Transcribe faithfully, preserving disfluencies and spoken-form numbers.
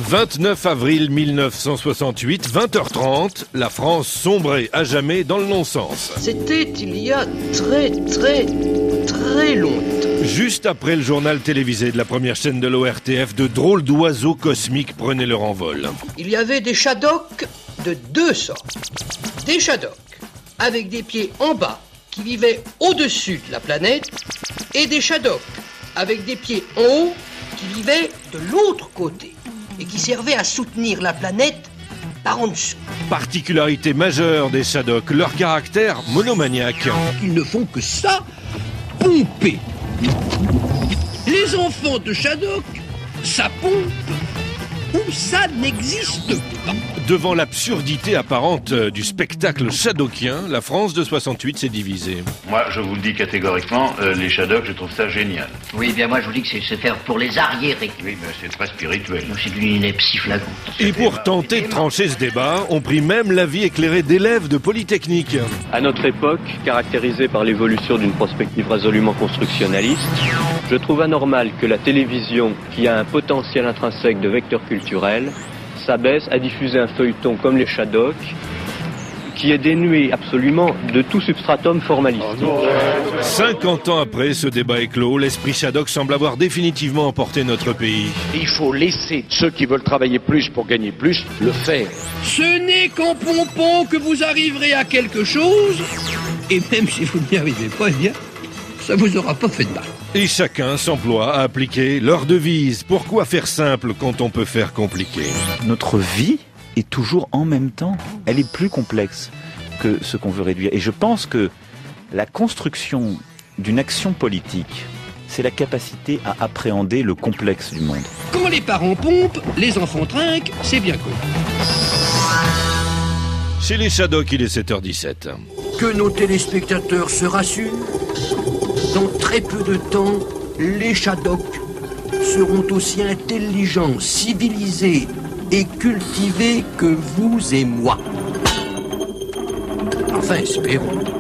vingt-neuf avril mille neuf cent soixante-huit, vingt heures trente, la France sombrait à jamais dans le non-sens. C'était il y a très très très longtemps. Juste après le journal télévisé de la première chaîne de l'O R T F, de drôles d'oiseaux cosmiques prenaient leur envol. Il y avait des Shadocks de deux sortes. Des Shadocks avec des pieds en bas qui vivaient au-dessus de la planète et des Shadocks avec des pieds en haut qui vivaient de l'autre côté et qui servaient à soutenir la planète par en dessous. Particularité majeure des Shadocks, leur caractère monomaniaque. Ils ne font que ça, pomper. Les enfants de Shadok, ça pompe ou ça n'existe pas. Devant l'absurdité apparente du spectacle shadokien, la France de soixante-huit s'est divisée. Moi, je vous le dis catégoriquement, euh, les Shadocks, je trouve ça génial. Oui, bien moi, je vous dis que c'est se faire pour les arriérés. Oui, mais c'est très spirituel. C'est d'une ineptie flagrante. Et pour tenter de trancher ce débat, on prit même l'avis éclairé d'élèves de Polytechnique. À notre époque, caractérisée par l'évolution d'une prospective résolument constructionnaliste, je trouve anormal que la télévision, qui a un potentiel intrinsèque de vecteur culturel, s'abaisse à diffuser un feuilleton comme les Shadocks, qui est dénué absolument de tout substratum formalistique. cinquante ans après ce débat éclos, l'esprit Shadok semble avoir définitivement emporté notre pays. Il faut laisser ceux qui veulent travailler plus pour gagner plus le faire. Ce n'est qu'en pompant que vous arriverez à quelque chose, et même si vous n'y arrivez pas, eh bien, ça vous aura pas fait de mal. Et chacun s'emploie à appliquer leur devise. Pourquoi faire simple quand on peut faire compliqué ? Notre vie est toujours en même temps. Elle est plus complexe que ce qu'on veut réduire. Et je pense que la construction d'une action politique, c'est la capacité à appréhender le complexe du monde. Quand les parents pompent, les enfants trinquent, c'est bien connu. Chez les Shadocks, il est sept heures dix-sept. Que nos téléspectateurs se rassurent. Dans très peu de temps, les Shadocks seront aussi intelligents, civilisés et cultivés que vous et moi. Enfin, espérons.